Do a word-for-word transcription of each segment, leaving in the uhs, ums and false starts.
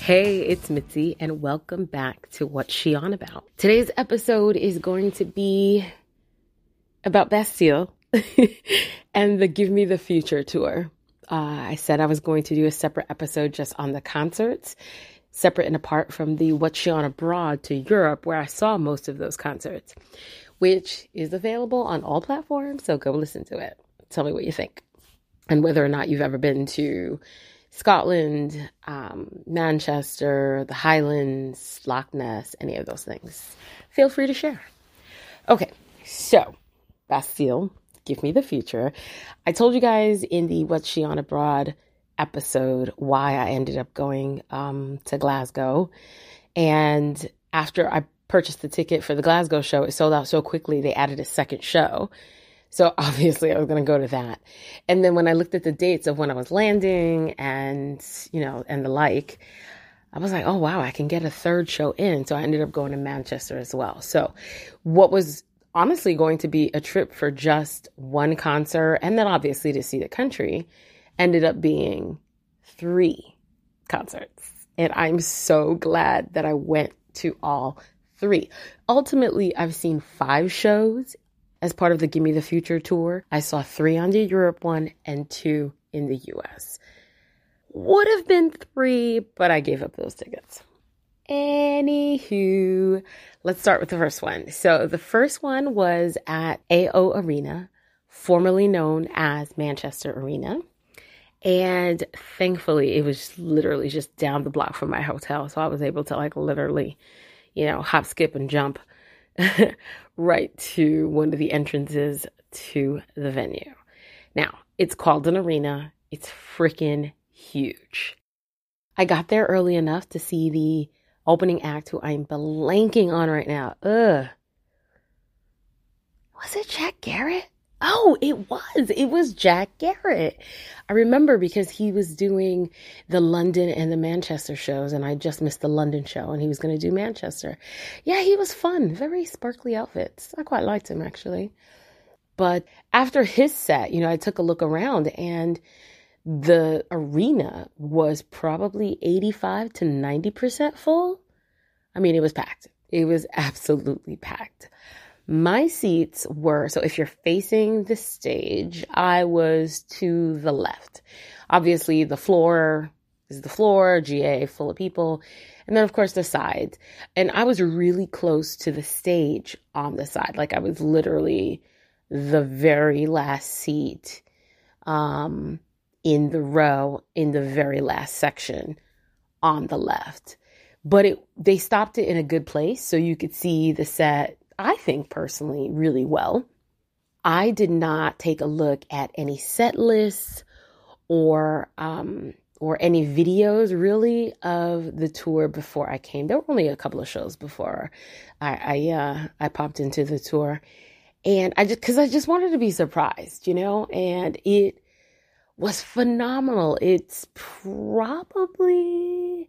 Hey, it's Mitzi, and welcome back to What's She On About. Today's episode is going to be about Bastille and the Give Me the Future tour. Uh, I said I was going to do a separate episode just on the concerts, separate and apart from the What's She On Abroad to Europe, where I saw most of those concerts, which is available on all platforms, so go listen to it. Tell me what you think, and whether or not you've ever been to Scotland, um, Manchester, the Highlands, Loch Ness, any of those things. Feel free to share. Okay, so Bastille, Give Me the Future. I told you guys in the What's She On Abroad episode why I ended up going um, to Glasgow. And after I purchased the ticket for the Glasgow show, it sold out so quickly they added a second show. So obviously I was going to go to that. And then when I looked at the dates of when I was landing and, you know, and the like, I was like, oh, wow, I can get a third show in. So I ended up going to Manchester as well. So what was honestly going to be a trip for just one concert and then obviously to see the country ended up being three concerts. And I'm so glad that I went to all three. Ultimately, I've seen five shows as part of the Give Me the Future tour. I saw three on the Europe one and two in the U S. Would have been three, but I gave up those tickets. Anywho, let's start with the first one. So the first one was at A O Arena, formerly known as Manchester Arena. And thankfully, it was literally just down the block from my hotel. So I was able to like literally, you know, hop, skip, and jump right to one of the entrances to the venue. Now, it's called an arena. It's freaking huge. I got there early enough to see the opening act, who I'm blanking on right now. Ugh. Was it Jack Garrett? Oh, it was. It was Jack Garrett. I remember because he was doing the London and the Manchester shows, and I just missed the London show, and he was going to do Manchester. Yeah, he was fun. Very sparkly outfits. I quite liked him, actually. But after his set, you know, I took a look around, and the arena was probably eighty-five to ninety percent full. I mean, it was packed. It was absolutely packed. My seats were, so if you're facing the stage, I was to the left. Obviously, the floor is the floor, G A full of people, and then, of course, the sides. And I was really close to the stage on the side. Like, I was literally the very last seat um, in the row, in the very last section on the left. But it they stopped it in a good place, so you could see the set, I think personally, really well. I did not take a look at any set lists or um, or any videos really of the tour before I came. There were only a couple of shows before I I, uh, I popped into the tour, and I just because I just wanted to be surprised, you know. And it was phenomenal. It's probably,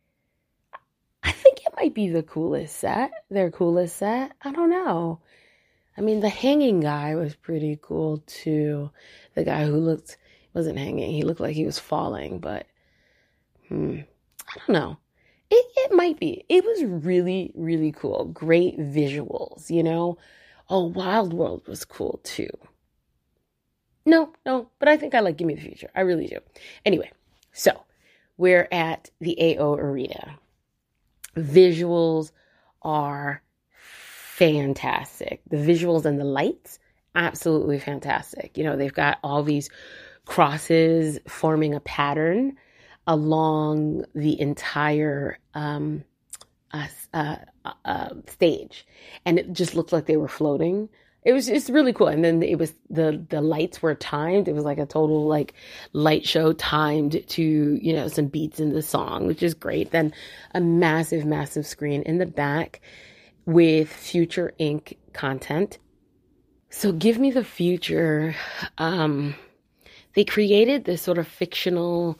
I think it might be the coolest set, their coolest set. I don't know. I mean, the hanging guy was pretty cool too. The guy who looked, wasn't hanging. He looked like he was falling, but hmm, I don't know. It, it might be. It was really, really cool. Great visuals, you know. Oh, Wild World was cool too. No, no, but I think I like Give Me the Future. I really do. Anyway, so we're at the A O Arena. Visuals are fantastic. The visuals and the lights, absolutely fantastic. You know, they've got all these crosses forming a pattern along the entire um, uh, uh, uh, stage. And it just looked like they were floating. It was just really cool. And then it was the, the lights were timed. It was like a total like light show timed to, you know, some beats in the song, which is great. Then a massive, massive screen in the back with Future Incorporated content. So Give Me the Future. Um, they created this sort of fictional,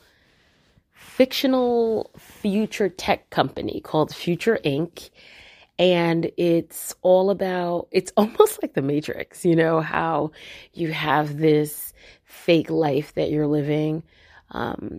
fictional future tech company called Future Incorporated. And it's all about, it's almost like the Matrix, you know, how you have this fake life that you're living. Um,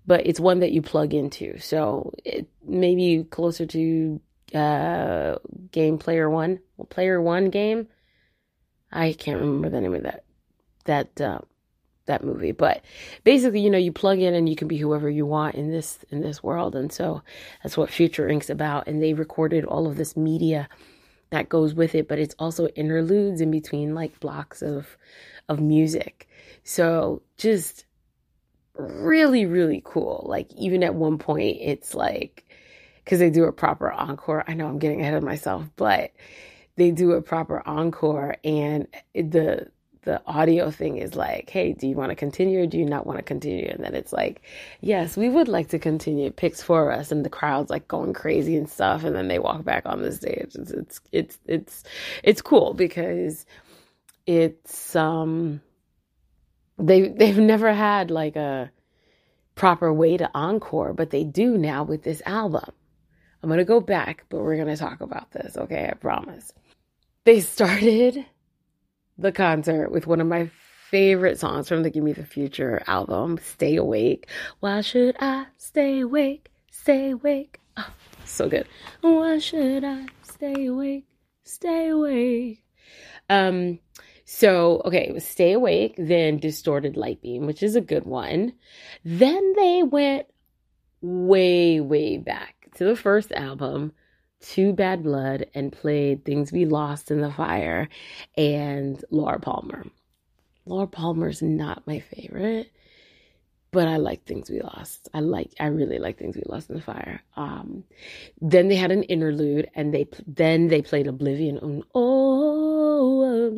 but it's one that you plug into. So it maybe closer to uh, game player one, player one game. I can't remember the name of that, that, uh, that movie, but basically, you know, you plug in and you can be whoever you want in this, in this world. And so that's what Future Incorporated's about. And they recorded all of this media that goes with it, but it's also interludes in between like blocks of, of music. So just really, really cool. Like even at one point it's like, cause they do a proper encore. I know I'm getting ahead of myself, but they do a proper encore and the, the audio thing is like, hey, do you want to continue or do you not want to continue? And then it's like, yes, we would like to continue. It picks for us. And the crowd's like going crazy and stuff. And then they walk back on the stage. It's, it's, it's, it's, it's cool because it's, um, they, they've never had like a proper way to encore, but they do now with this album. I'm going to go back, but we're going to talk about this. Okay. I promise. They started the concert with one of my favorite songs from the Give Me the Future album, Stay Awake. Why should I stay awake? Stay awake. Oh, so good. Why should I stay awake? Stay awake. Um, so, okay, it was Stay Awake, then Distorted Light Beam, which is a good one. Then they went way, way back to the first album, To Bad Blood, and played Things We Lost in the Fire and Laura Palmer. Laura Palmer's not my favorite, but I like Things We Lost. I like, I really like Things We Lost in the Fire. Um, then they had an interlude, and they then they played Oblivion. Oh,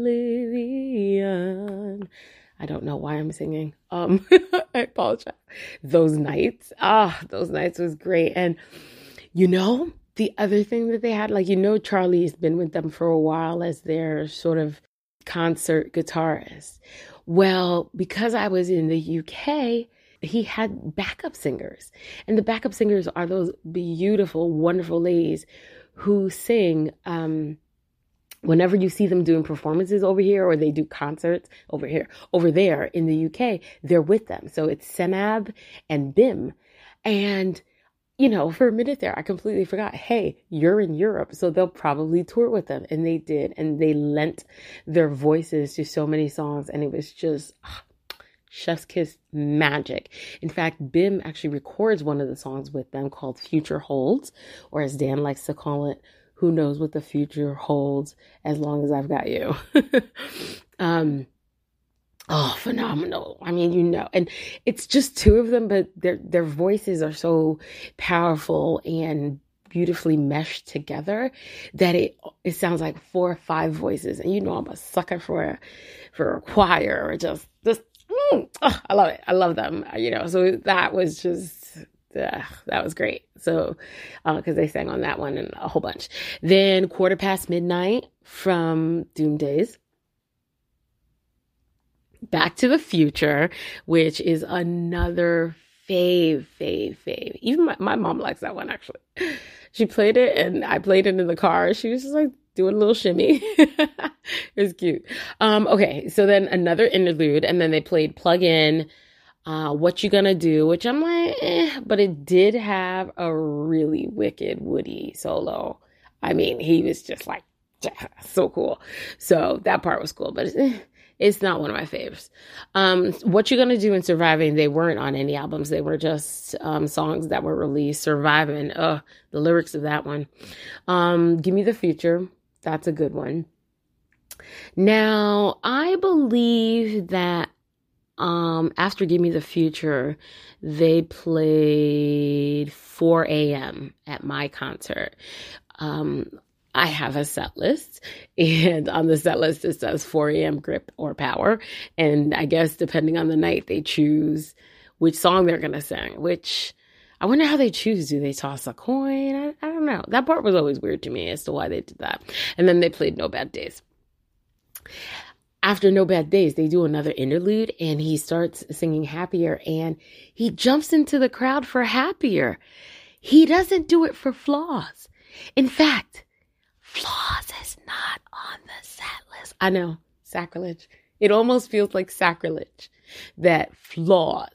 Oblivion. I don't know why I'm singing. Um, I apologize. Those Nights. Ah, Those Nights was great. And you know, the other thing that they had, like, you know, Charlie's been with them for a while as their sort of concert guitarist. Well, because I was in the U K, he had backup singers. And the backup singers are those beautiful, wonderful ladies who sing, um, whenever you see them doing performances over here or they do concerts over here, over there in the U K, they're with them. So it's Senab and Bim. And you know, for a minute there, I completely forgot, hey, you're in Europe, so they'll probably tour with them. And they did. And they lent their voices to so many songs. And it was just oh, chef's kiss magic. In fact, Bim actually records one of the songs with them called Future Holds, or as Dan likes to call it, who knows what the future holds as long as I've got you. um, Oh, phenomenal. I mean, you know, and it's just two of them, but their their voices are so powerful and beautifully meshed together that it it sounds like four or five voices. And you know, I'm a sucker for a, for a choir or just, just mm, oh, I love it. I love them, you know, so that was just, uh, that was great. So, uh, cause they sang on that one and a whole bunch. Then Quarter Past Midnight from Doom Days. Back to the Future, which is another fave, fave, fave. Even my, my mom likes that one, actually. She played it, and I played it in the car. She was just like doing a little shimmy. It was cute. Um, okay, so then another interlude, and then they played Plug In, uh, What You Gonna Do, which I'm like, eh, but it did have a really wicked Woody solo. I mean, he was just like, so cool. So that part was cool, but it's, eh, it's not one of my faves. Um, What You Gonna Do and Surviving, they weren't on any albums. They were just um, songs that were released. Surviving, uh, the lyrics of that one. Um, Give Me the Future, that's a good one. Now, I believe that um, after Give Me the Future, they played four a.m. at my concert. Um, I have a set list, and on the set list it says four a.m. Grip or Power. And I guess depending on the night, they choose which song they're going to sing, which I wonder how they choose. Do they toss a coin? I, I don't know. That part was always weird to me as to why they did that. And then they played No Bad Days. After No Bad Days, they do another interlude, and he starts singing Happier, and he jumps into the crowd for Happier. He doesn't do it for Flaws. In fact, Flaws is not on the set list. I know, sacrilege. It almost feels like sacrilege that Flaws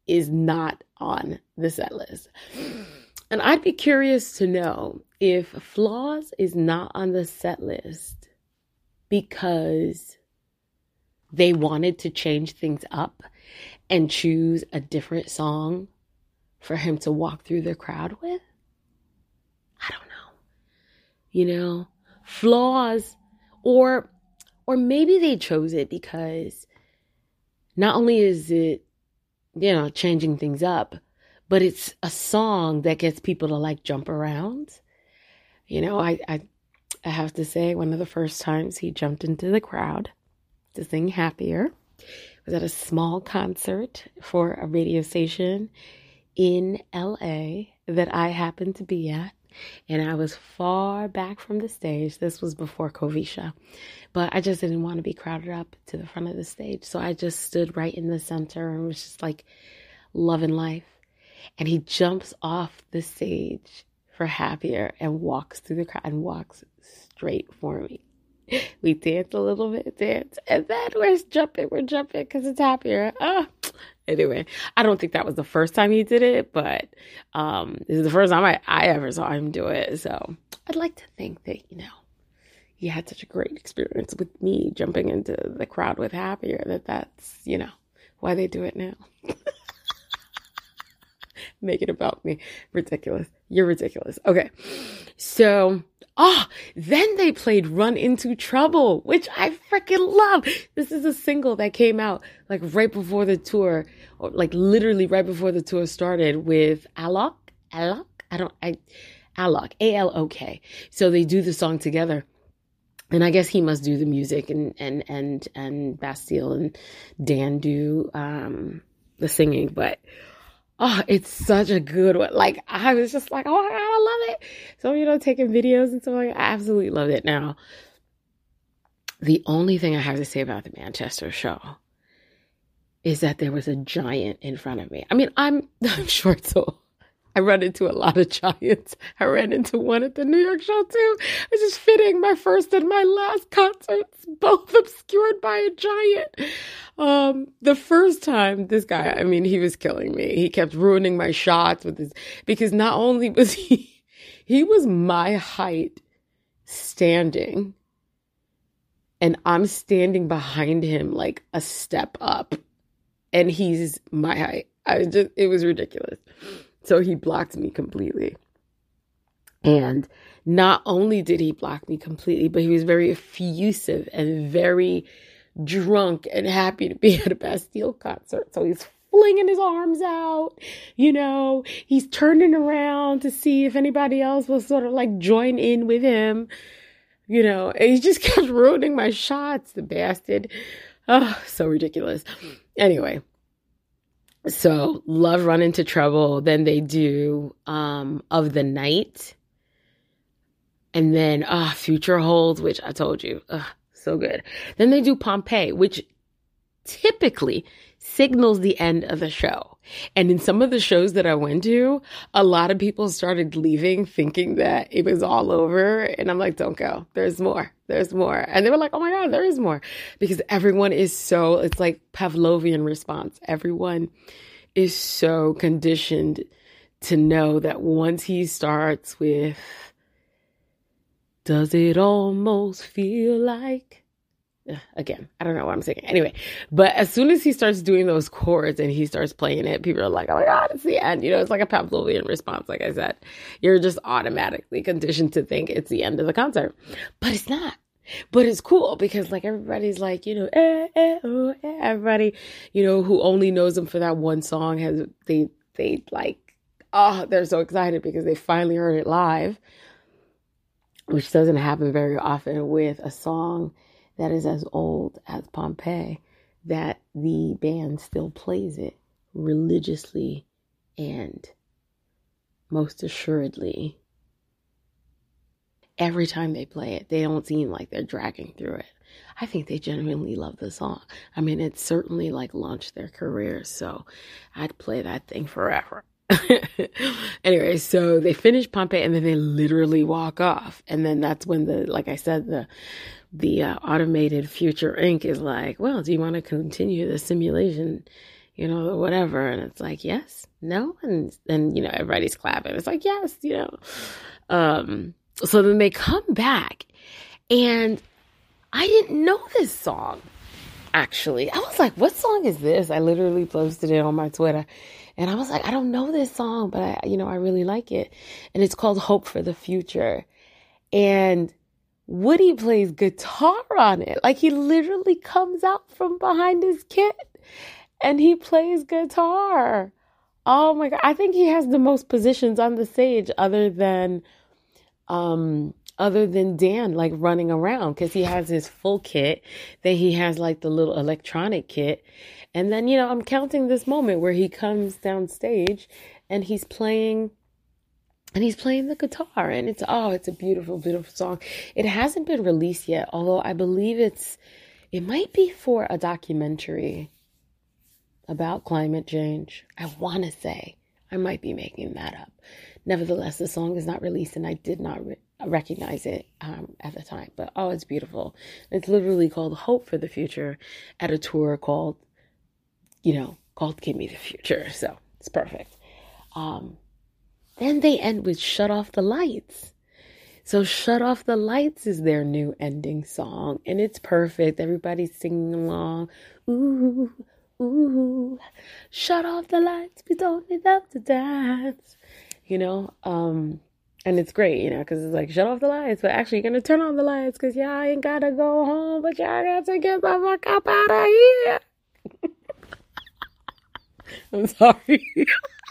is not on the set list. And I'd be curious to know if Flaws is not on the set list because they wanted to change things up and choose a different song for him to walk through the crowd with. I don't know. You know, Flaws, or or maybe they chose it because not only is it, you know, changing things up, but it's a song that gets people to like jump around. You know, I, I I have to say, one of the first times he jumped into the crowd to sing Happier was at a small concert for a radio station in L A that I happened to be at. And I was far back from the stage. This was before Covisha. But I just didn't want to be crowded up to the front of the stage. So I just stood right in the center and was just like loving life. And he jumps off the stage for Happier and walks through the crowd and walks straight for me. We dance a little bit, dance, and then we're jumping, we're jumping because it's Happier. Oh. Anyway, I don't think that was the first time he did it, but um, this is the first time I, I ever saw him do it. So I'd like to think that, you know, he had such a great experience with me jumping into the crowd with Happier, that that's, you know, why they do it now. Make it about me. Ridiculous. You're ridiculous. Okay. So, oh, then they played Run Into Trouble, which I freaking love. This is a single that came out like right before the tour, or like literally right before the tour started, with Alok. Alok? I don't, I, Alok. A L O K. So they do the song together. And I guess he must do the music, and, and, and, and Bastille and Dan do, um, the singing, but oh, it's such a good one. Like, I was just like, oh my God, I love it. So, you know, taking videos and stuff like that. I absolutely love it. Now, the only thing I have to say about the Manchester show is that there was a giant in front of me. I mean, I'm, I'm short, so I run into a lot of giants. I ran into one at the New York show too. It's just fitting. My first and my last concerts, both obscured by a giant. Um, the first time, this guy, I mean, he was killing me. He kept ruining my shots with his, because not only was he, he was my height standing, and I'm standing behind him like a step up, and he's my height. I just, it was ridiculous. So he blocked me completely. And not only did he block me completely, but he was very effusive and very drunk and happy to be at a Bastille concert. So he's flinging his arms out, you know, he's turning around to see if anybody else will sort of like join in with him, you know, and he just kept ruining my shots, the bastard. Oh, so ridiculous. Anyway. So love Run Into Trouble. Then they do um, Of the Night. And then uh, Future Holds, which I told you, uh, so good. Then they do Pompeii, which typically signals the end of the show. And in some of the shows that I went to, a lot of people started leaving thinking that it was all over. And I'm like, don't go. There's more. There's more. And they were like, oh my God, there is more. Because everyone is so, it's like Pavlovian response. Everyone is so conditioned to know that once he starts with, does it almost feel like, again, I don't know what I'm saying. Anyway, but as soon as he starts doing those chords and he starts playing it, people are like, oh my God, it's the end. You know, it's like a Pavlovian response. Like I said, you're just automatically conditioned to think it's the end of the concert, but it's not. But it's cool because like everybody's like, you know, eh, eh, oh, eh. Everybody, you know, who only knows him for that one song has, they, they like, oh, they're so excited because they finally heard it live, which doesn't happen very often with a song that is as old as Pompeii, that the band still plays it religiously and most assuredly. Every time they play it, they don't seem like they're dragging through it. I think they genuinely love the song. I mean, it certainly like launched their careers, so I'd play that thing forever. Anyway, so they finish Pompeii and then they literally walk off. And then that's when the, like I said, the the uh, automated Future Incorporated is like, well, do you want to continue the simulation, you know, whatever. And it's like, yes, no. And then, you know, everybody's clapping. It's like, yes, you know. Um, so then they come back, and I didn't know this song, actually. I was like, what song is this? I literally posted it on my Twitter. And I was like, I don't know this song, but I, you know, I really like it. And it's called Hope for the Future. And Woody plays guitar on it. Like, he literally comes out from behind his kit and he plays guitar. Oh my God. I think he has the most positions on the stage other than, um, other than Dan, like running around, because he has his full kit. Then he has like the little electronic kit. And then, you know, I'm counting this moment where he comes down stage and he's playing and he's playing the guitar, and it's, oh, it's a beautiful, beautiful song. It hasn't been released yet, although I believe it's, it might be for a documentary about climate change. I want to say, I might be making that up. Nevertheless, the song is not released, and I did not re- recognize it um, at the time. But, oh, it's beautiful. It's literally called Hope for the Future at a tour called, you know, called Give Me the Future. So it's perfect. Um, then they end with Shut Off the Lights. So Shut Off the Lights is their new ending song, and it's perfect. Everybody's singing along. Ooh, ooh, shut off the lights. We don't need them to dance. You know, um, and it's great, you know, because it's like, shut off the lights, but actually you're going to turn on the lights because y'all ain't got to go home, but y'all got to get the fuck up out of here. I'm sorry.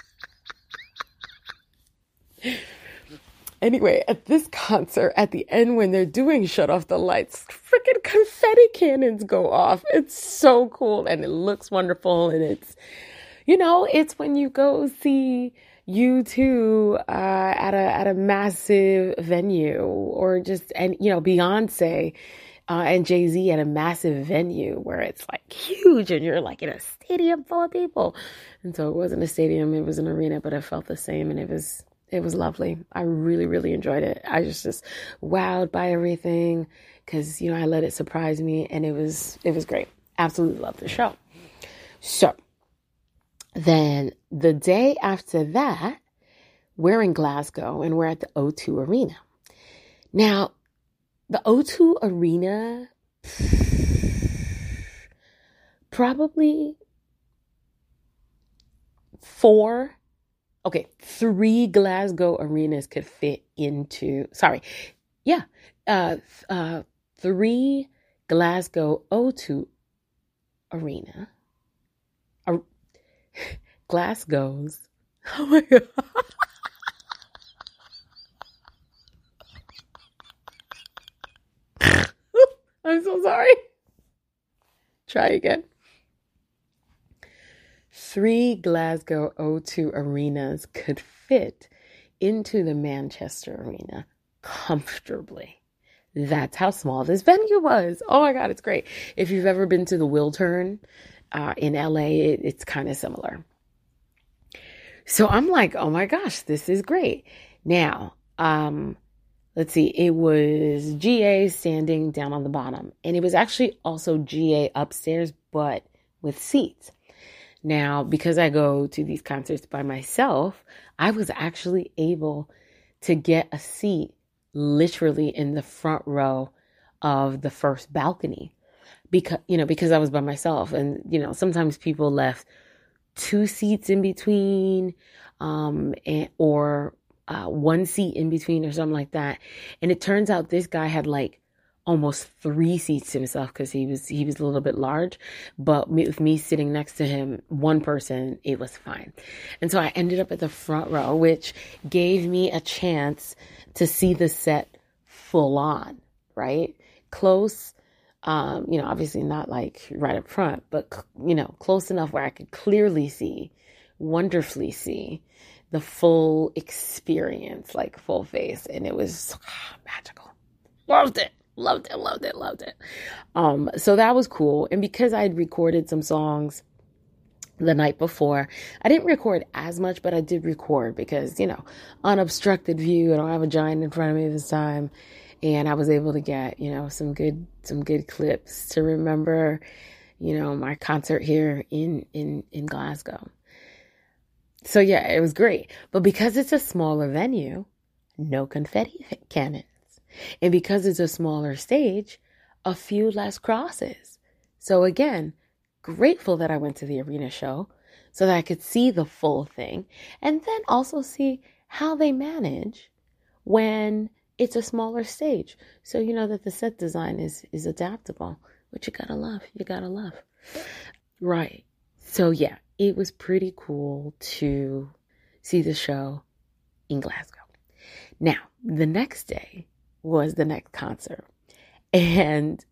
Anyway, at this concert, at the end, when they're doing Shut Off the Lights, freaking confetti cannons go off. It's so cool, and it looks wonderful, and it's, you know, it's when you go see U two uh, at a at a massive venue, or just, and you know, Beyonce uh, and Jay-Z at a massive venue where it's like huge, and you're like in a stadium full of people. And so it wasn't a stadium, it was an arena, but it felt the same, and it was it was lovely. I really, really enjoyed it. I was just wowed by everything because, you know, I let it surprise me, and it was it was great. Absolutely loved the show. So then the day after that, we're in Glasgow, and we're at the O two Arena. Now, the O two Arena, probably four, okay, three Glasgow arenas could fit into, sorry, yeah, uh, uh, three Glasgow O two Arena, uh, Glasgow's, oh my God. I'm so sorry. Try again. Three Glasgow O two arenas could fit into the Manchester Arena comfortably. That's how small this venue was. Oh my God, it's great. If you've ever been to the Wiltern uh, in L A, it, it's kind of similar. So I'm like, oh my gosh, this is great. Now, um, let's see, it was G A standing down on the bottom, and it was actually also G A upstairs, but with seats. Now, because I go to these concerts by myself, I was actually able to get a seat literally in the front row of the first balcony because, you know, because I was by myself. And, you know, sometimes people left two seats in between, um, and, or uh, one seat in between or something like that. And it turns out this guy had like almost three seats to himself because he was he was a little bit large, but me, with me sitting next to him, one person, it was fine. And so I ended up at the front row, which gave me a chance to see the set full on, right? Close, um, you know, obviously not like right up front, but, you know, close enough where I could clearly see, wonderfully see the full experience, like full face. And it was oh, magical. Loved it. Loved it, loved it, loved it. Um, so that was cool. And because I had recorded some songs the night before, I didn't record as much, but I did record because, you know, unobstructed view. I don't have a giant in front of me this time. And I was able to get, you know, some good, some good clips to remember, you know, my concert here in, in, in Glasgow. So yeah, it was great. But because it's a smaller venue, no confetti cannons. And because it's a smaller stage, a few less crosses. So again, grateful that I went to the arena show so that I could see the full thing and then also see how they manage when it's a smaller stage. So you know that the set design is, is adaptable, which you gotta love. You gotta love. Right. So yeah, it was pretty cool to see the show in Glasgow. Now, the next day was the next concert. And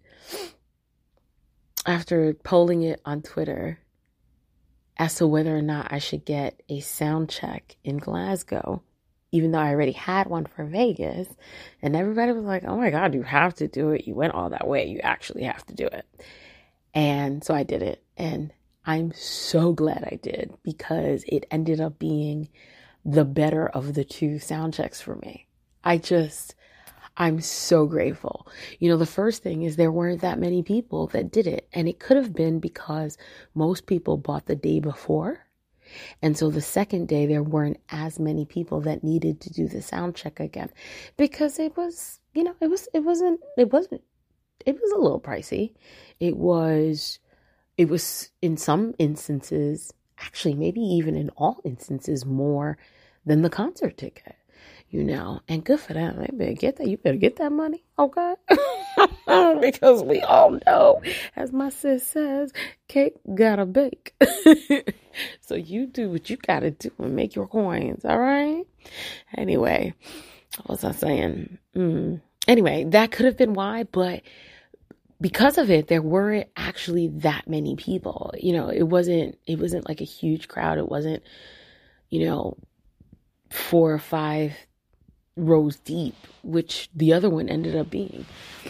after polling it on Twitter as to whether or not I should get a sound check in Glasgow, even though I already had one for Vegas, and everybody was like, oh my God, you have to do it. You went all that way. You actually have to do it. And so I did it. And I'm so glad I did, because it ended up being the better of the two sound checks for me. I just, I'm so grateful. You know, the first thing is there weren't that many people that did it. And it could have been because most people bought the day before. And so the second day, there weren't as many people that needed to do the sound check again, because it was, you know, it was, it wasn't, it wasn't, it was a little pricey. It was, it was in some instances, actually, maybe even in all instances, more than the concert ticket, you know, and good for them. They better get that. You better get that money. Okay. Because we all know, as my sis says, cake gotta bake. So you do what you gotta do and make your coins. All right. Anyway, what was I saying? Mm. Anyway, that could have been why, but because of it, there weren't actually that many people. You know, it wasn't, it wasn't like a huge crowd. It wasn't, you know, four or five rows deep, which the other one ended up being.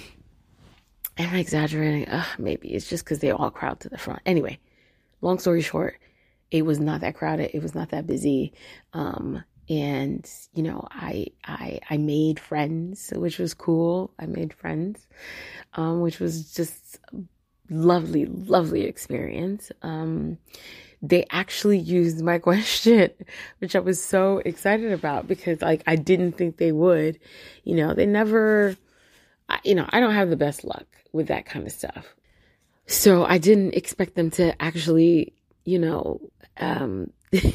Am I exaggerating? Ugh, maybe it's just because they all crowd to the front. Anyway, long story short, it was not that crowded. It was not that busy. Um, and, you know, I, I, I made friends, which was cool. I made friends, um, which was just lovely, lovely experience. Um, they actually used my question, which I was so excited about, because like, I didn't think they would, you know, they never, I, you know, I don't have the best luck with that kind of stuff. So I didn't expect them to actually, you know, um,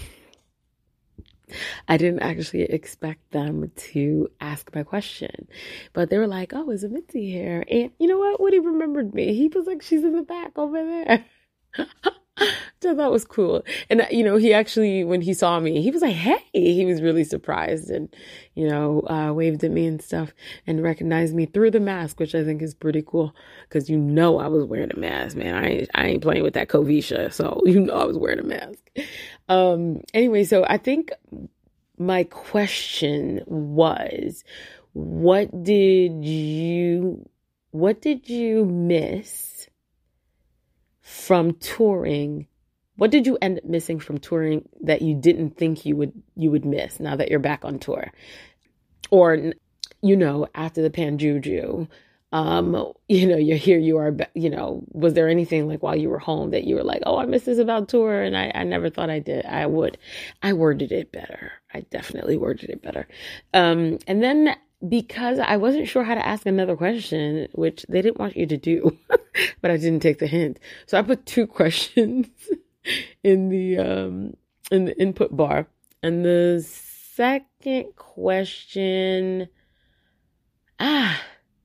I didn't actually expect them to ask my question, but they were like, oh, is Mitzi here? And you know what? Woody remembered me. He was like, she's in the back over there. Which I thought was cool. And, you know, he actually, when he saw me, he was like, hey, he was really surprised and, you know, uh, waved at me and stuff and recognized me through the mask, which I think is pretty cool, because, you know, I was wearing a mask, man. I ain't, I ain't playing with that Covisha. So, you know, I was wearing a mask. Um, anyway, so I think my question was, what did you, what did you miss from touring? What did you end up missing from touring that you didn't think you would you would miss now that you're back on tour? Or, you know, after the Panjuju, um, you know, you're here, you are, you know, was there anything like while you were home that you were like, oh, I miss this about tour, and I, I never thought I did. I would. I worded it better. I definitely worded it better. Um, and then because I wasn't sure how to ask another question, which they didn't want you to do, but I didn't take the hint. So I put two questions in the, um, in the input bar. And the second question, ah,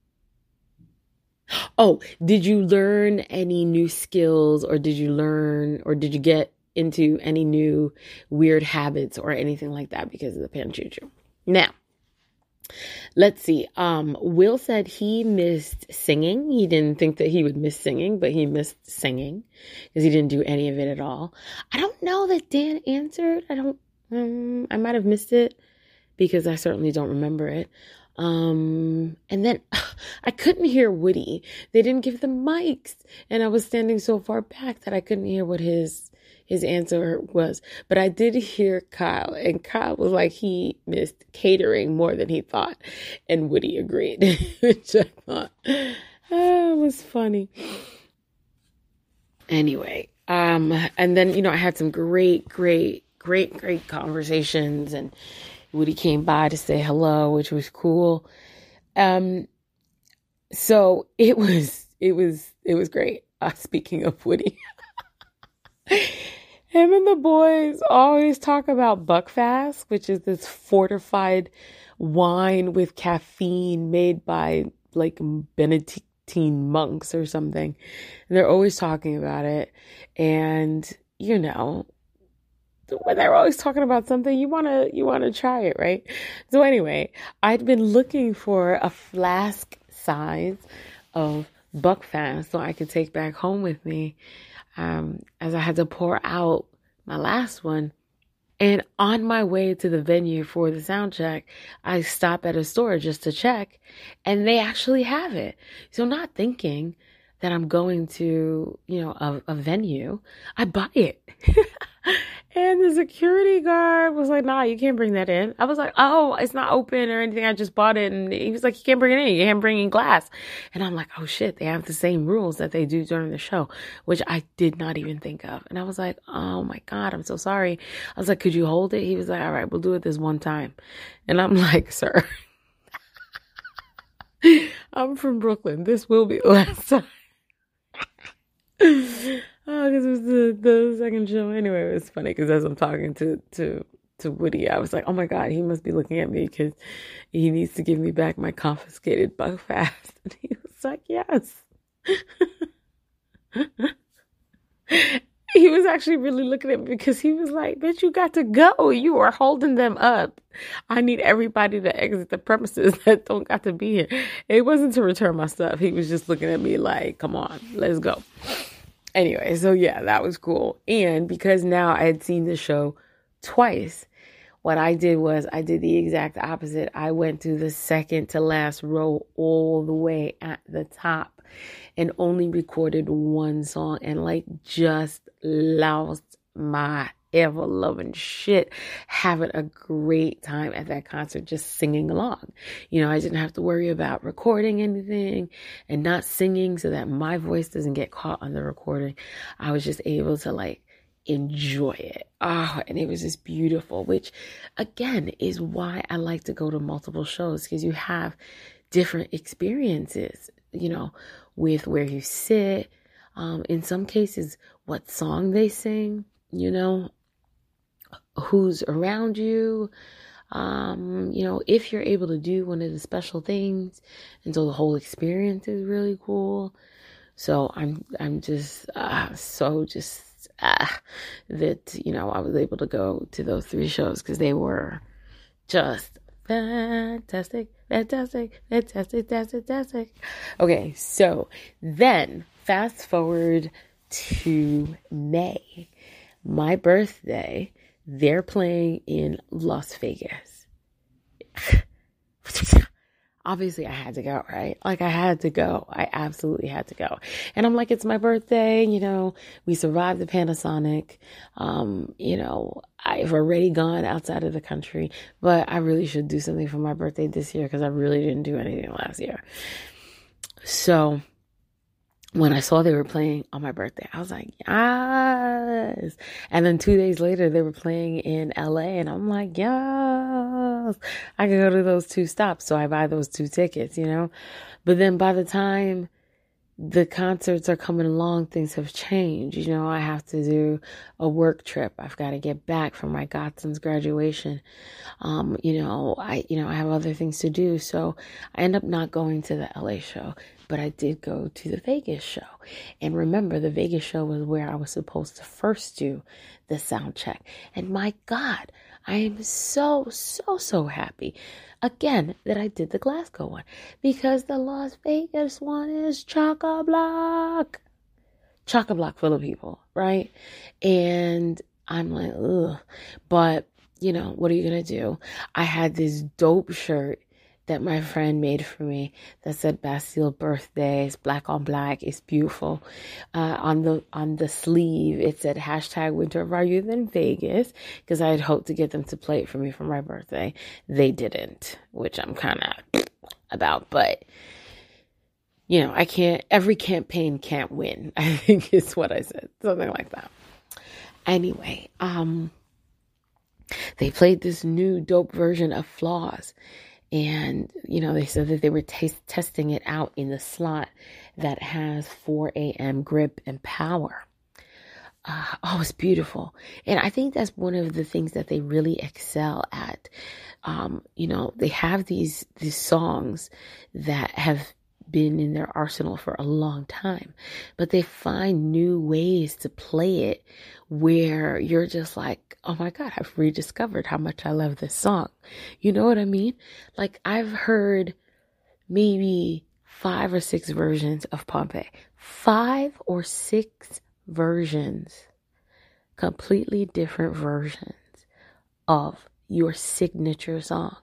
oh, did you learn any new skills, or did you learn, or did you get into any new weird habits or anything like that because of the Panjuju? Now, let's see. Um, Will said he missed singing. He didn't think that he would miss singing, but he missed singing because he didn't do any of it at all. I don't know that Dan answered. I don't, um, I might have missed it because I certainly don't remember it. Um, and then I couldn't hear Woody. They didn't give the mics, and I was standing so far back that I couldn't hear what his his answer was. But I did hear Kyle, and Kyle was like he missed catering more than he thought, and Woody agreed, which I thought oh, was funny. Anyway, um, and then, you know, I had some great, great, great, great conversations, and Woody came by to say hello, which was cool. Um, so it was, it was, it was great. Uh, speaking of Woody, him and the boys always talk about Buckfast, which is this fortified wine with caffeine made by like Benedictine monks or something. And they're always talking about it. And, you know, when they're always talking about something, you want to, you want to try it, right? So anyway, I'd been looking for a flask size of Buckfast so I could take back home with me, um, as I had to pour out my last one. And on my way to the venue for the sound check, I stop at a store just to check, and they actually have it. So not thinking that I'm going to, you know, a, a venue, I buy it. And the security guard was like, nah, you can't bring that in. I was like, oh, it's not open or anything. I just bought it. And he was like, you can't bring it in. You can't bring in glass. And I'm like, oh shit, they have the same rules that they do during the show, which I did not even think of. And I was like, oh my God, I'm so sorry. I was like, could you hold it? He was like, all right, we'll do it this one time. And I'm like, sir, I'm from Brooklyn. This will be the last time. Oh, because it was the, the second show. Anyway, it was funny because as I'm talking to, to, to Woody, I was like, oh my God, he must be looking at me because he needs to give me back my confiscated Buckfast. And he was like, yes. He was actually really looking at me because he was like, bitch, you got to go. You are holding them up. I need everybody to exit the premises that don't got to be here. It wasn't to return my stuff. He was just looking at me like, come on, let's go. Anyway, so yeah, that was cool. And because now I had seen the show twice, what I did was I did the exact opposite. I went to the second to last row all the way at the top and only recorded one song and like just lost my ever loving shit, having a great time at that concert, just singing along. You know, I didn't have to worry about recording anything and not singing so that my voice doesn't get caught on the recording. I was just able to like enjoy it. Oh, and it was just beautiful, which again is why I like to go to multiple shows, because you have different experiences, you know, with where you sit, um, in some cases, what song they sing, you know, who's around you, um, you know, if you're able to do one of the special things. And so the whole experience is really cool. So I'm, I'm just, uh, so just, uh, that, you know, I was able to go to those three shows because they were just fantastic, fantastic, fantastic, fantastic, fantastic. Okay. So then fast forward to May, my birthday. They're playing in Las Vegas. Obviously, I had to go, right? Like, I had to go. I absolutely had to go. And I'm like, it's my birthday. You know, we survived the Panasonic. Um, you know, I've already gone outside of the country, but I really should do something for my birthday this year because I really didn't do anything last year. So when I saw they were playing on my birthday, I was like, yes. And then two days later, they were playing in L A, and I'm like, yes, I could go to those two stops. So I buy those two tickets, you know. But then by the time the concerts are coming along, things have changed. You know, I have to do a work trip. I've got to get back from my godson's graduation. Um, you know, I, you know, I have other things to do. So I end up not going to the L A show, but I did go to the Vegas show. And remember, the Vegas show was where I was supposed to first do the sound check. And my God, I am so, so, so happy again that I did the Glasgow one, because the Las Vegas one is chock-a-block. Chock-a-block full of people, right? And I'm like, ugh. But, you know, what are you going to do? I had this dope shirt that my friend made for me that said Bastille birthday. It's black on black. It's beautiful. Uh, on the on the sleeve, it said hashtag Winter of Our Youth in Vegas, because I had hoped to get them to play it for me for my birthday. They didn't, which I'm kind of about. But, you know, I can't, every campaign can't win, I think is what I said. Something like that. Anyway, um, they played this new dope version of Flaws. And, you know, they said that they were t- testing it out in the slot that has four a.m. grip and power. Uh, oh, it's beautiful. And I think that's one of the things that they really excel at. Um, you know, they have these, these songs that have been in their arsenal for a long time, but they find new ways to play it where you're just like, oh my God, I've rediscovered how much I love this song. You know what I mean? Like, I've heard maybe five or six versions of Pompeii. Five or six versions, completely different versions of your signature song.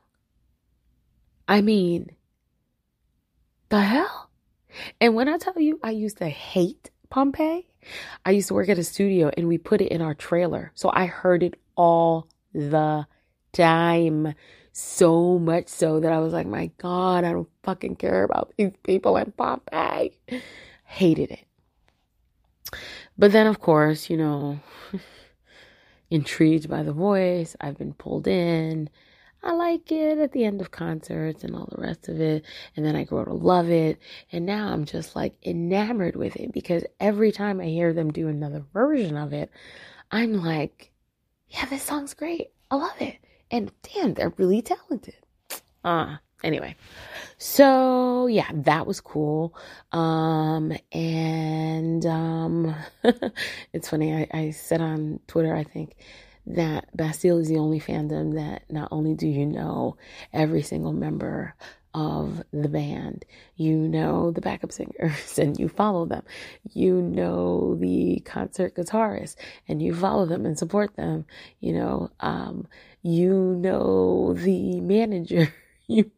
I mean, the hell? And when I tell you I used to hate Pompeii, I used to work at a studio and we put it in our trailer. So I heard it all the time. So much so that I was like, my God, I don't fucking care about these people in Pompeii. Hated it. But then, of course, you know, intrigued by the voice, I've been pulled in. I like it at the end of concerts and all the rest of it. And then I grow to love it. And now I'm just like enamored with it because every time I hear them do another version of it, I'm like, yeah, this song's great. I love it. And damn, they're really talented. Uh, anyway. So yeah, that was cool. Um, and, um, it's funny. I, I said on Twitter, I think, that Bastille is the only fandom that not only do you know every single member of the band, you know the backup singers and you follow them, you know the concert guitarists and you follow them and support them, you know, um, you know the manager, you,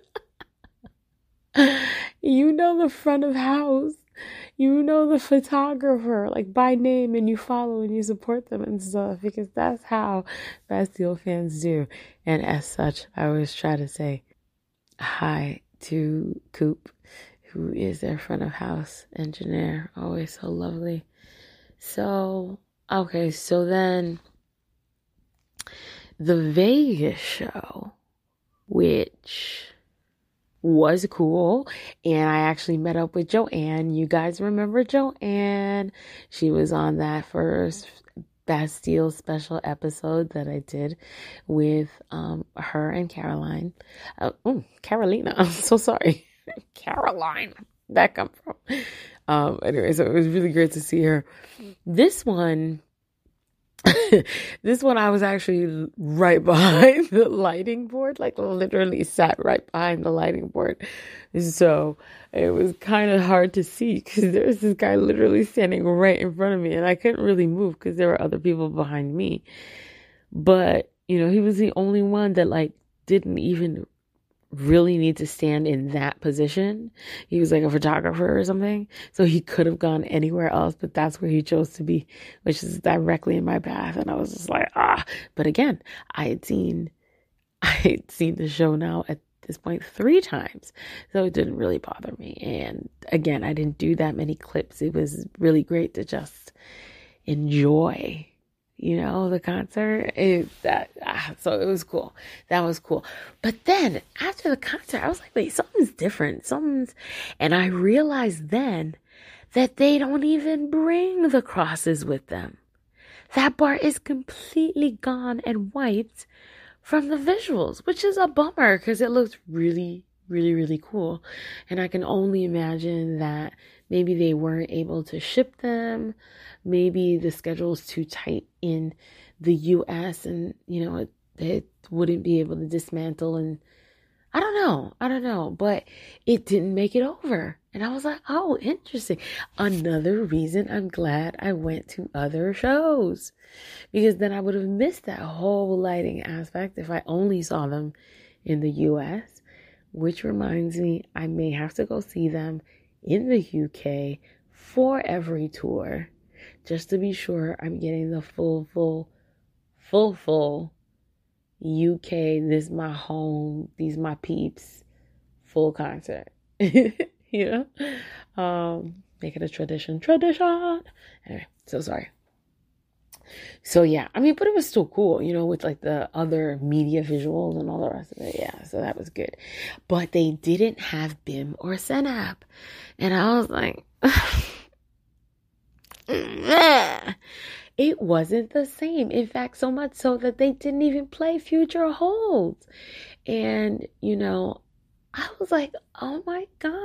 you know the front of house. You know the photographer, like by name, and you follow and you support them and stuff because that's how Bastille fans do. And as such, I always try to say hi to Coop, who is their front of house engineer. Always so lovely. So, okay, so then the Vegas show, which was cool, and I actually met up with Joanne. You guys remember Joanne? She was on that first Bastille special episode that I did with um her and Caroline. Uh, oh, Carolina. I'm so sorry. Caroline. That come from. Um. Anyway, so it was really great to see her. This one. This one I was actually right behind the lighting board, like literally sat right behind the lighting board. So it was kind of hard to see because there was this guy literally standing right in front of me and I couldn't really move because there were other people behind me. But, you know, he was the only one that like didn't even really need to stand in that position. He was like a photographer or something. So he could have gone anywhere else, but that's where he chose to be, which is directly in my path. And I was just like, ah, but again, I had seen, I had seen the show now at this point three times. So it didn't really bother me. And again, I didn't do that many clips. It was really great to just enjoy, you know, the concert. It, that, ah, so it was cool. That was cool. But then after the concert, I was like, wait, something's different. Something's, and I realized then that they don't even bring the crosses with them. That part is completely gone and wiped from the visuals, which is a bummer because it looks really, really, really cool. And I can only imagine that maybe they weren't able to ship them. Maybe the schedule is too tight in the U S and, you know, it, it wouldn't be able to dismantle. And I don't know. I don't know. But it didn't make it over. And I was like, oh, interesting. Another reason I'm glad I went to other shows. Because then I would have missed that whole lighting aspect if I only saw them in the U S. Which reminds me, I may have to go see them in the U K for every tour. Just to be sure I'm getting the full, full, full, full U K, this my home, these my peeps, full concert. you know, um, make it a tradition, tradition. Anyway, so sorry. So yeah, I mean, but it was still cool, you know, with like the other media visuals and all the rest of it. Yeah, so that was good. But they didn't have B I M or Senap. And I was like, it wasn't the same. In fact, so much so that they didn't even play Future Holds. And, you know, I was like, oh my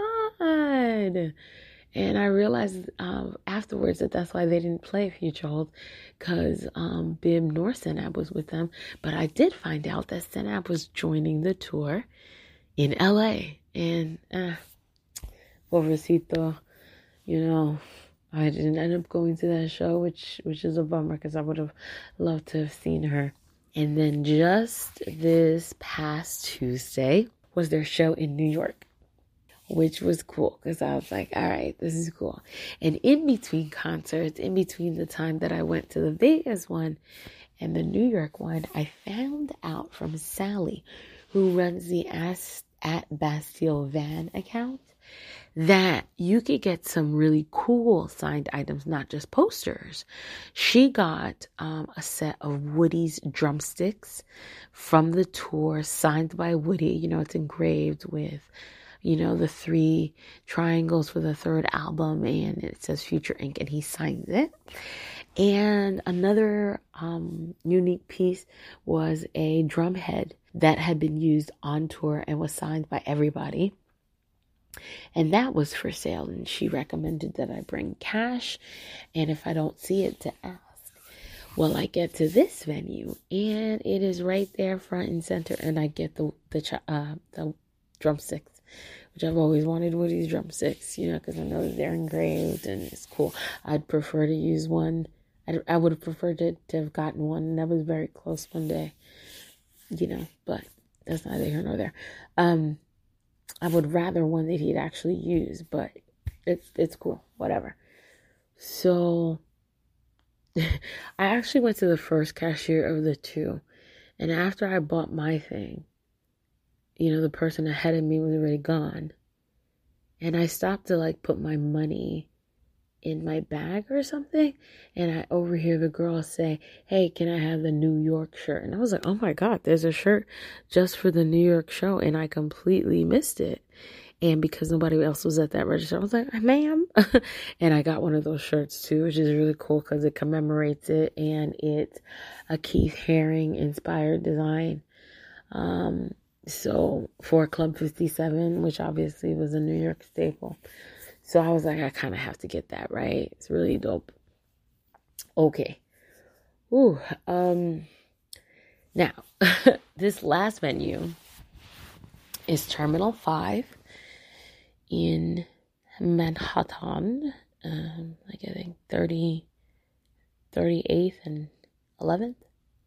God. And I realized um, afterwards that that's why they didn't play Future Hold, because um, B I M nor Senap was with them. But I did find out that Senap was joining the tour in L A. And, uh, pobrecito, you know, I didn't end up going to that show, which which is a bummer because I would have loved to have seen her. And then just this past Tuesday was their show in New York, which was cool because I was like, all right, this is cool. And in between concerts, in between the time that I went to the Vegas one and the New York one, I found out from Sally, who runs the Ask at Bastille Van account, that you could get some really cool signed items, not just posters. She got um, a set of Woody's drumsticks from the tour, signed by Woody. You know, it's engraved with, you know, the three triangles for the third album, and it says Future Incorporated, and he signs it. And another um, unique piece was a drum head that had been used on tour and was signed by everybody. And that was for sale, and she recommended that I bring cash, and if I don't see it, to ask. Well, I get to this venue, and it is right there front and center, and I get the the uh, the drumsticks, which I've always wanted Woody's drumsticks, you know, because I know that they're engraved, and it's cool. I'd prefer to use one. I, I would have preferred to, to have gotten one, and that was very close one day, you know, but that's neither here nor there. Um... I would rather one that he'd actually use, but it's it's cool, whatever. So I actually went to the first cashier of the two, and after I bought my thing, you know, the person ahead of me was already gone, and I stopped to like put my money in my bag or something, and I overhear the girl say, hey, can I have the New York shirt? And I was like, oh my God, there's a shirt just for the New York show, and I completely missed it. And because nobody else was at that register, I was like, ma'am. And I got one of those shirts too, which is really cool because it commemorates it, and it's a Keith Haring inspired design. Um, so for Club fifty-seven, which obviously was a New York staple. So I was like, I kind of have to get that, right? It's really dope. Okay. Ooh. Um, now, this last venue is Terminal five in Manhattan. Um, like I think thirty, thirty-eighth and eleventh.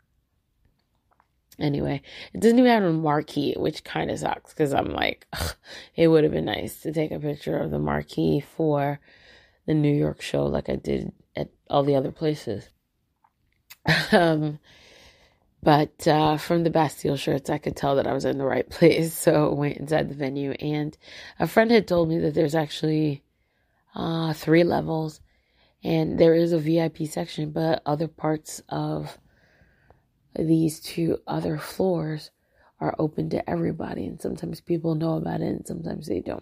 Anyway, it doesn't even have a marquee, which kind of sucks because I'm like, ugh, it would have been nice to take a picture of the marquee for the New York show like I did at all the other places. um, but uh, from the Bastille shirts, I could tell that I was in the right place. So I went inside the venue, and a friend had told me that there's actually uh, three levels, and there is a V I P section, but other parts of these two other floors are open to everybody, and sometimes people know about it and sometimes they don't.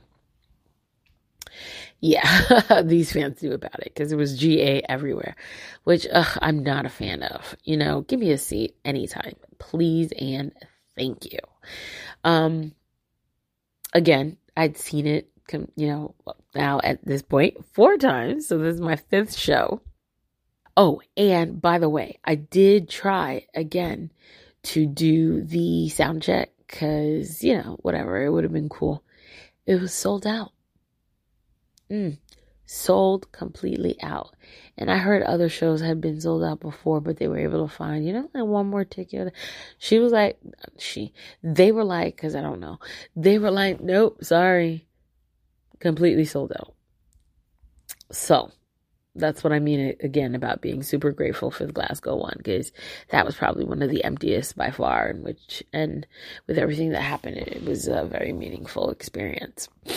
Yeah, these fans knew about it because it was G A everywhere, which ugh, I'm not a fan of. You know, give me a seat anytime, please and thank you. Um, again, I'd seen it, you know, now at this point four times, so this is my fifth show. Oh, and by the way, I did try again to do the sound check because, you know, whatever, it would have been cool. It was sold out. Mm, sold completely out. And I heard other shows had been sold out before, but they were able to find, you know, like one more ticket. She was like, she, they were like, because I don't know, they were like, nope, sorry, completely sold out. So that's what I mean again about being super grateful for the Glasgow one, because that was probably one of the emptiest by far, in which, and with everything that happened, it was a very meaningful experience.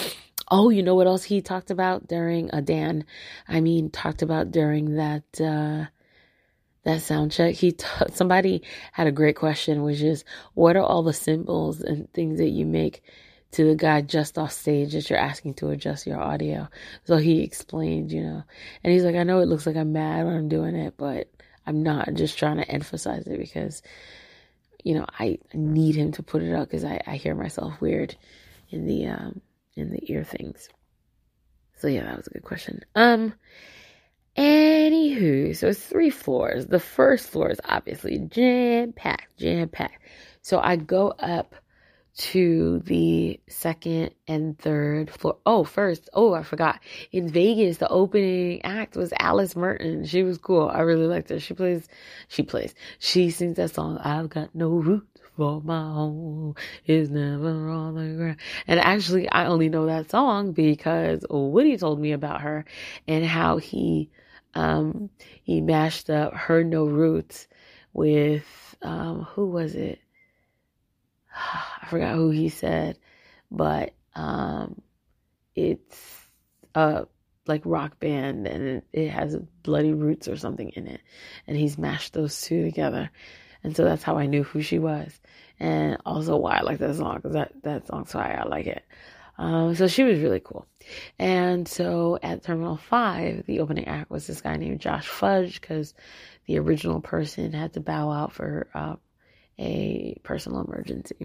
Oh, you know what else he talked about during uh, Dan? I mean, talked about during that uh, that sound check. He t- somebody had a great question, which is, what are all the symbols and things that you make to the guy just off stage that you're asking to adjust your audio? So he explained, you know, and he's like, I know it looks like I'm mad when I'm doing it, but I'm not. I'm just trying to emphasize it because, you know, I need him to put it up because I, I hear myself weird in the um in the ear things. So yeah, that was a good question. Um, anywho, so it's three floors. The first floor is obviously jam-packed, jam-packed. So I go up to the second and third floor. Oh, first, oh, I forgot. In Vegas, the opening act was Alice Merton. She was cool. I really liked her. She plays, she plays, she sings that song, I've got no roots for my home is never on the ground. And actually, I only know that song because Woody told me about her and how he, um, he mashed up Her No Roots with, um, who was it? I forgot who he said, but um, it's a like rock band and it, it has Bloody Roots or something in it, and he's mashed those two together, and so that's how I knew who she was, and also why I like that song because that that song's why I like it. Um, so she was really cool, and so at Terminal Five, the opening act was this guy named Josh Fudge because the original person had to bow out for. Uh, a personal emergency.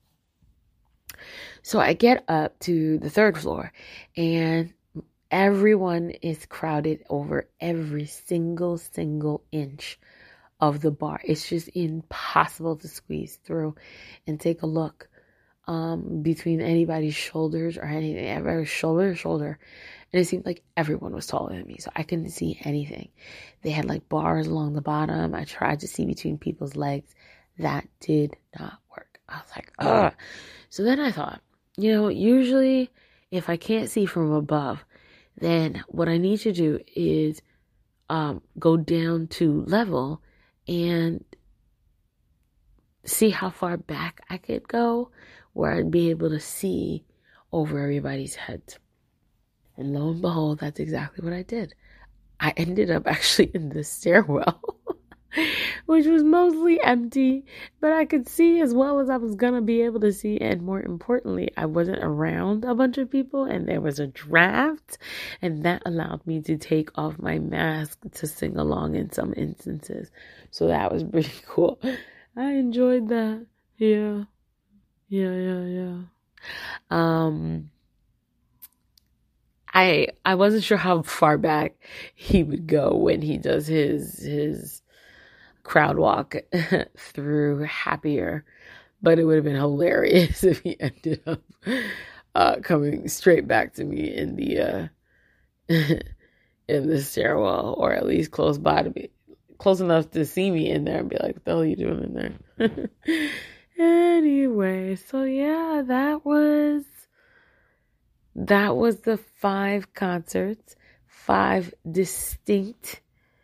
So I get up to the third floor and everyone is crowded over every single, single inch of the bar. It's just impossible to squeeze through and take a look um, between anybody's shoulders or anything. Every shoulder to shoulder. And it seemed like everyone was taller than me, so I couldn't see anything. They had like bars along the bottom. I tried to see between people's legs. That did not work. I was like, ugh. So then I thought, you know, usually if I can't see from above, then what I need to do is um, go down to level and see how far back I could go where I'd be able to see over everybody's heads. And lo and behold, that's exactly what I did. I ended up actually in the stairwell. Which was mostly empty, but I could see as well as I was gonna be able to see, and more importantly, I wasn't around a bunch of people, and there was a draft, and that allowed me to take off my mask to sing along in some instances. So that was pretty cool. I enjoyed that. Yeah, yeah, yeah, yeah. Um, I I wasn't sure how far back he would go when he does his his. crowd walk through Happier, but it would have been hilarious if he ended up uh, coming straight back to me in the uh, in the stairwell, or at least close by to be close enough to see me in there and be like, "What the hell are you doing in there?" Anyway, so yeah, that was that was the five concerts, five distinct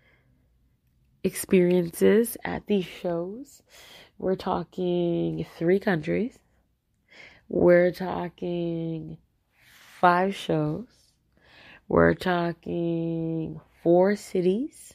experiences at these shows. We're talking three countries. We're talking five shows. We're talking four cities.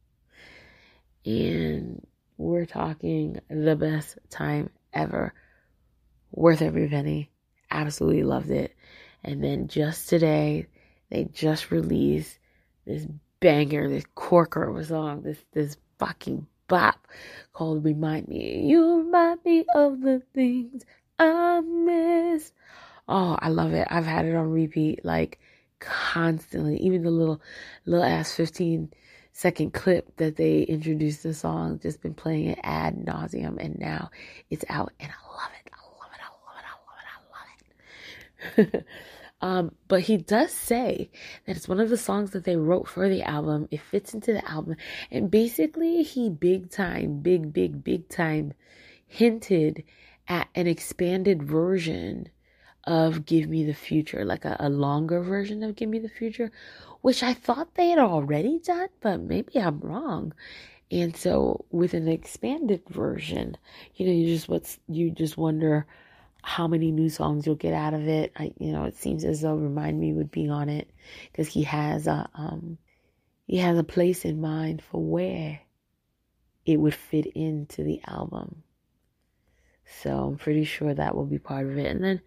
And we're talking the best time ever. Worth every penny. Absolutely loved it. And then just today, they just released this banger, this corker of a song, this this fucking bop called Remind Me. You remind me of the things I miss. Oh, I love it. I've had it on repeat like constantly. Even the little little ass fifteen second clip that they introduced the song, just been playing it ad nauseum, and now it's out and I love it. I love it. I love it. I love it. I love it. Um, but he does say that it's one of the songs that they wrote for the album. It fits into the album. And basically he big time, big, big, big time hinted at an expanded version of Give Me the Future, like a, a longer version of Give Me the Future, which I thought they had already done, but maybe I'm wrong. And so with an expanded version, you know, you just what's you just wonder how many new songs you'll get out of it. I, you know, it seems as though Remind Me would be on it because he has a, um, he has a place in mind for where it would fit into the album. So I'm pretty sure that will be part of it. And then,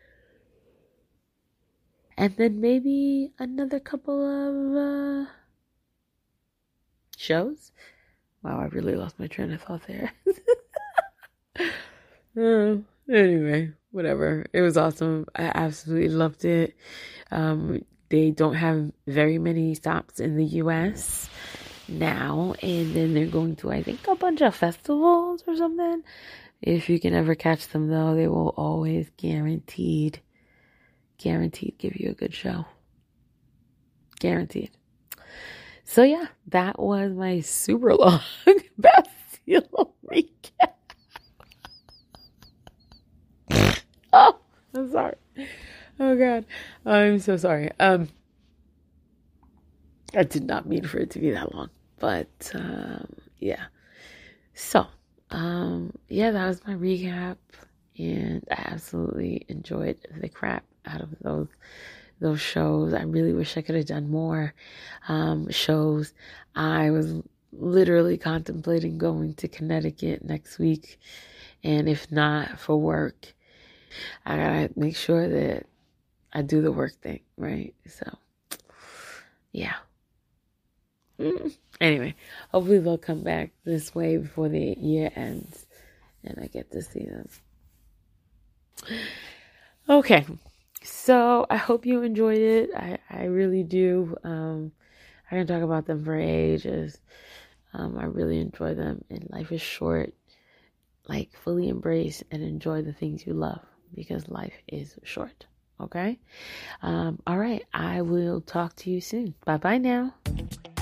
and then maybe another couple of uh, shows. Wow, I really lost my train of thought there. uh, anyway, whatever. It was awesome. I absolutely loved it. Um, they don't have very many stops in the U S now, and then they're going to, I think, a bunch of festivals or something. If you can ever catch them, though, they will always guaranteed, guaranteed give you a good show. Guaranteed. So yeah, that was my super long Bastille recap. Oh, I'm sorry. Oh God, I'm so sorry. Um, I did not mean for it to be that long, but um, yeah. So, um, yeah, that was my recap, and I absolutely enjoyed the crap out of those those shows. I really wish I could have done more um, shows. I was literally contemplating going to Connecticut next week, and if not for work, I gotta make sure that I do the work thing, right? So, yeah. Anyway, hopefully they'll come back this way before the year ends and I get to see them. Okay, so I hope you enjoyed it. I, I really do. Um, I can talk about them for ages. Um, I really enjoy them, and life is short. Like, fully embrace and enjoy the things you love because life is short. Okay? Um, all right, I will talk to you soon. Bye-bye now.